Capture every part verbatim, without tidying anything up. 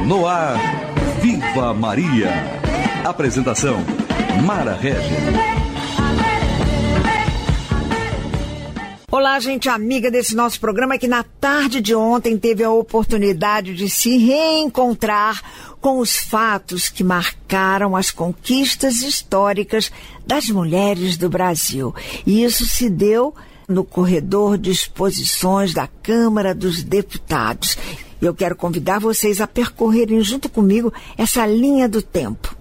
No ar, Viva Maria. Apresentação, Mara Regis. Olá, gente amiga desse nosso programa que na tarde de ontem teve a oportunidade de se reencontrar com os fatos que marcaram as conquistas históricas das mulheres do Brasil. E isso se deu no corredor de exposições da Câmara dos Deputados. E eu quero convidar vocês a percorrerem junto comigo essa linha do tempo.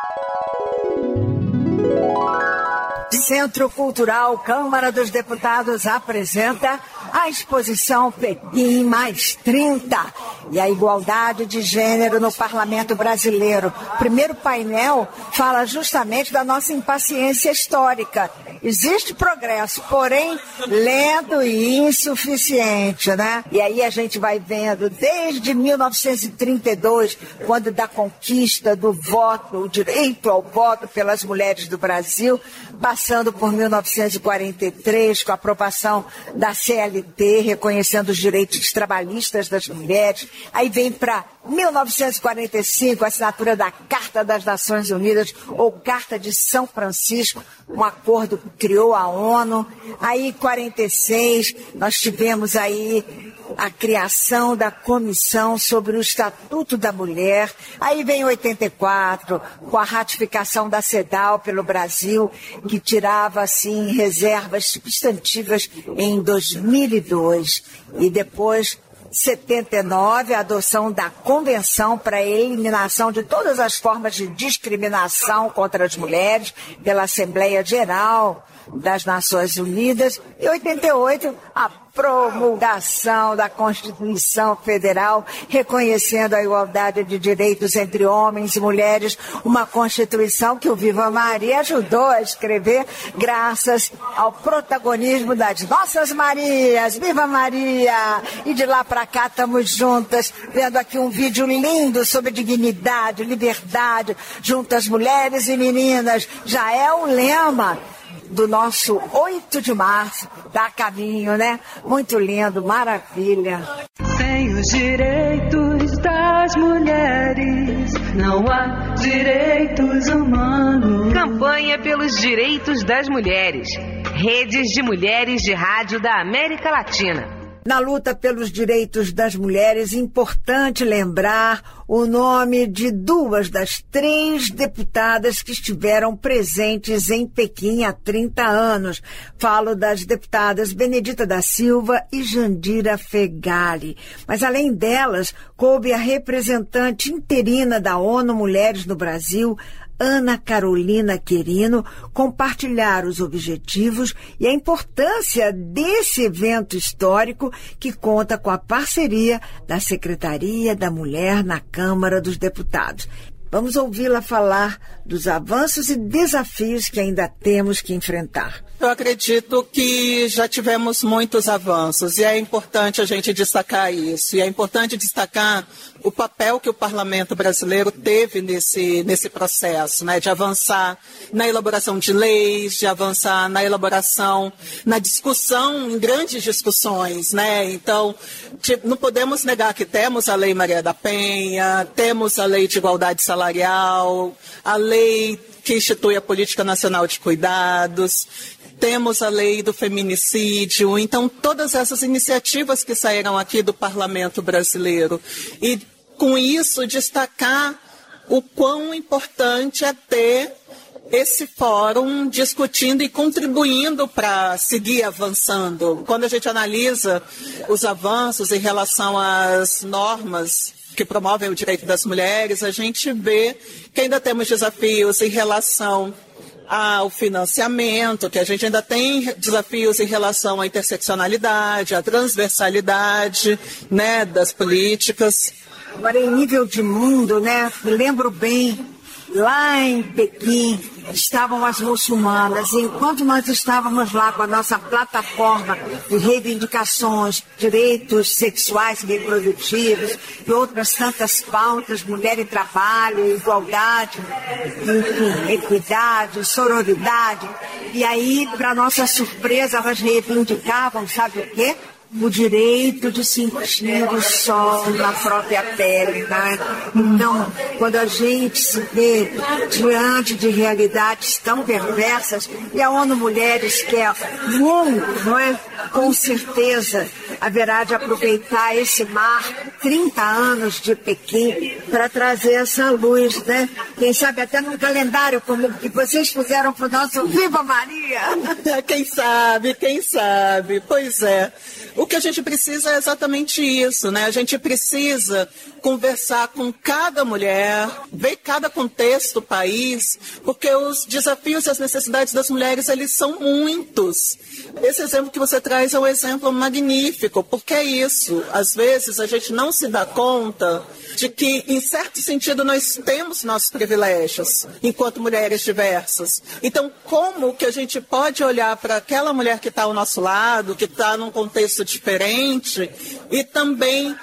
Centro Cultural Câmara dos Deputados apresenta a exposição Pequim mais trinta e a igualdade de gênero no Parlamento Brasileiro. O primeiro painel fala justamente da nossa impaciência histórica. Existe progresso, porém lento e insuficiente, né? E aí a gente vai vendo desde mil novecentos e trinta e dois, quando da conquista do voto, o direito ao voto pelas mulheres do Brasil, passando por mil novecentos e quarenta e três, com a aprovação da C L T, reconhecendo os direitos trabalhistas das mulheres. Aí vem para mil novecentos e quarenta e cinco, a assinatura da Carta das Nações Unidas, ou Carta de São Francisco, um acordo que criou a ONU. Aí, em quarenta e seis, nós tivemos aí a criação da Comissão sobre o Estatuto da Mulher. Aí vem oitenta e quatro, com a ratificação da CEDAW pelo Brasil, que tirava, assim, reservas substantivas em dois mil e dois. E depois, setenta e nove, a adoção da Convenção para a Eliminação de todas as formas de discriminação contra as mulheres pela Assembleia Geral das Nações Unidas. E oitenta e oito, a promulgação da Constituição Federal, reconhecendo a igualdade de direitos entre homens e mulheres, uma Constituição que o Viva Maria ajudou a escrever graças ao protagonismo das nossas Marias. Viva Maria! E de lá para cá estamos juntas, vendo aqui um vídeo lindo sobre dignidade, liberdade, juntas mulheres e meninas. Já é o lema do nosso oito de março, dá caminho, né? Muito lindo, maravilha. Sem os direitos das mulheres, não há direitos humanos. Campanha pelos direitos das mulheres. Redes de mulheres de rádio da América Latina. Na luta pelos direitos das mulheres, importante lembrar o nome de duas das três deputadas que estiveram presentes em Pequim há trinta anos. Falo das deputadas Benedita da Silva e Jandira Fegali. Mas, além delas, coube a representante interina da ONU Mulheres no Brasil, Ana Carolina Querino, compartilhar os objetivos e a importância desse evento histórico que conta com a parceria da Secretaria da Mulher na Câmara dos Deputados. Vamos ouvi-la falar dos avanços e desafios que ainda temos que enfrentar. Eu acredito que já tivemos muitos avanços e é importante a gente destacar isso. E é importante destacar o papel que o Parlamento brasileiro teve nesse, nesse processo, né, de avançar na elaboração de leis, de avançar na elaboração, na discussão, em grandes discussões, né? Então, não podemos negar que temos a Lei Maria da Penha, temos a Lei de Igualdade Salarial, a lei que institui a Política Nacional de Cuidados, temos a lei do feminicídio. Então, todas essas iniciativas que saíram aqui do Parlamento brasileiro. E, com isso, destacar o quão importante é ter esse fórum discutindo e contribuindo para seguir avançando. Quando a gente analisa os avanços em relação às normas que promovem o direito das mulheres, a gente vê que ainda temos desafios em relação ao financiamento, que a gente ainda tem desafios em relação à interseccionalidade, à transversalidade, né, das políticas. Agora, em nível de mundo, né, me lembro bem, lá em Pequim estavam as muçulmanas, e enquanto nós estávamos lá com a nossa plataforma de reivindicações, direitos sexuais e reprodutivos e outras tantas pautas, mulher e trabalho, igualdade, enfim, equidade, sororidade, e aí, para nossa surpresa, elas reivindicavam, sabe o quê? o direito de sentir o sol na própria pele, né? Então, quando a gente se vê diante de realidades tão perversas, e a ONU Mulheres quer muito, não é? Com certeza haverá de aproveitar esse mar, trinta anos de Pequim, para trazer essa luz, né? Quem sabe até num calendário como o que vocês fizeram para o nosso Viva Maria. Quem sabe, quem sabe. Pois é. O que a gente precisa é exatamente isso, né? A gente precisa conversar com cada mulher, ver cada contexto do país, porque os desafios e as necessidades das mulheres, eles são muitos. Esse exemplo que você traz é um exemplo magnífico, porque é isso. Às vezes a gente não se dá conta de que, em certo sentido, nós temos nossos privilégios enquanto mulheres diversas. Então, como que a gente pode olhar para aquela mulher que está ao nosso lado, que está num contexto diferente, e também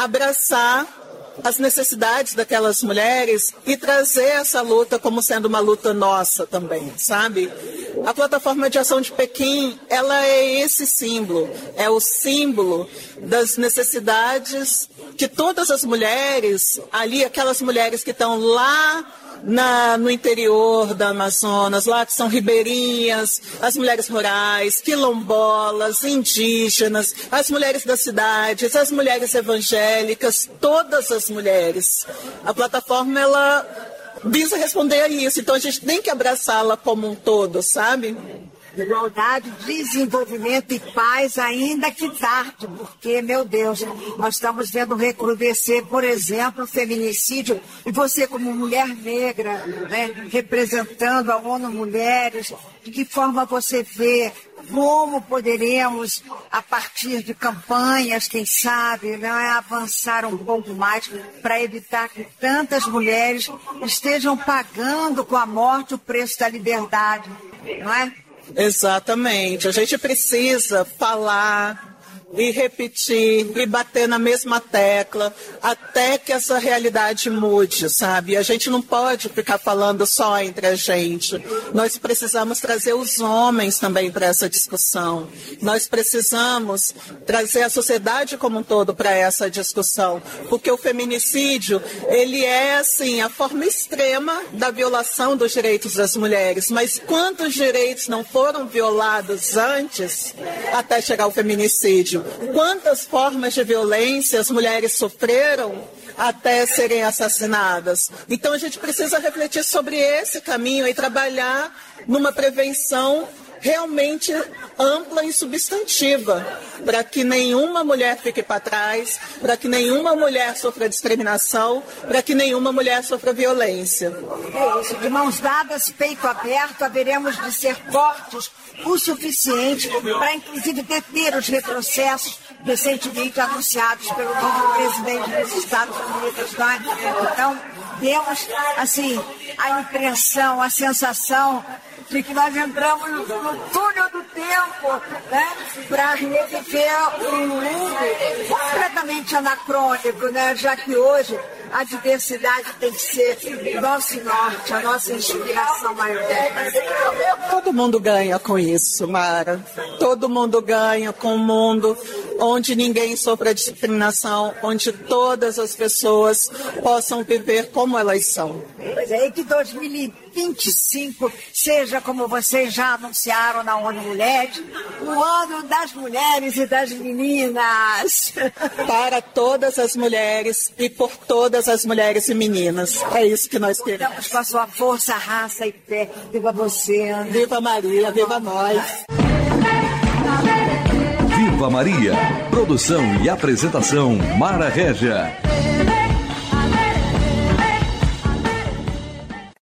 abraçar as necessidades daquelas mulheres e trazer essa luta como sendo uma luta nossa também, sabe? A plataforma de ação de Pequim, ela é esse símbolo, é o símbolo das necessidades que todas as mulheres, ali, aquelas mulheres que estão lá Na, no interior da Amazonas, lá que são ribeirinhas, as mulheres rurais, quilombolas, indígenas, as mulheres das cidades, as mulheres evangélicas, todas as mulheres. A plataforma, ela visa responder a isso, então a gente tem que abraçá-la como um todo, sabe? Igualdade, desenvolvimento e paz, ainda que tarde, porque, meu Deus, nós estamos vendo recrudescer, por exemplo, o feminicídio, e você como mulher negra, né, representando a ONU Mulheres, de que forma você vê como poderemos, a partir de campanhas, quem sabe, né, avançar um pouco mais para evitar que tantas mulheres estejam pagando com a morte o preço da liberdade, não é? Exatamente. A gente precisa falar e repetir e bater na mesma tecla até que essa realidade mude, sabe? A gente não pode ficar falando só entre a gente. Nós precisamos trazer os homens também para essa discussão. Nós precisamos trazer a sociedade como um todo para essa discussão, porque o feminicídio, ele é, assim, a forma extrema da violação dos direitos das mulheres. Mas quantos direitos não foram violados antes até chegar ao feminicídio? Quantas formas de violência as mulheres sofreram até serem assassinadas? Então a gente precisa refletir sobre esse caminho e trabalhar numa prevenção realmente ampla e substantiva, para que nenhuma mulher fique para trás, para que nenhuma mulher sofra discriminação, para que nenhuma mulher sofra violência. É isso, de mãos dadas, peito aberto, haveremos de ser fortes o suficiente para, inclusive, deter os retrocessos recentemente anunciados pelo novo presidente dos Estados Unidos. Então, temos, assim, a impressão, a sensação de que nós entramos no, no túnel do tempo, né, para reviver um mundo completamente anacrônico, né, já que hoje a diversidade tem que ser o nosso norte, a nossa inspiração maior. Todo mundo ganha com isso, Mara. Todo mundo ganha com um mundo onde ninguém sofra discriminação, onde todas as pessoas possam viver como elas são. Pois é, e que dois mil e vinte e cinco seja, como vocês já anunciaram na ONU Mulheres, o ano das mulheres e das meninas. Para todas as mulheres e por todas as mulheres e meninas. É isso que nós queremos. Estamos com a sua força, raça e fé. Viva você, Ana. Viva Maria, viva nós. Viva Maria. Produção e apresentação Mara Régia.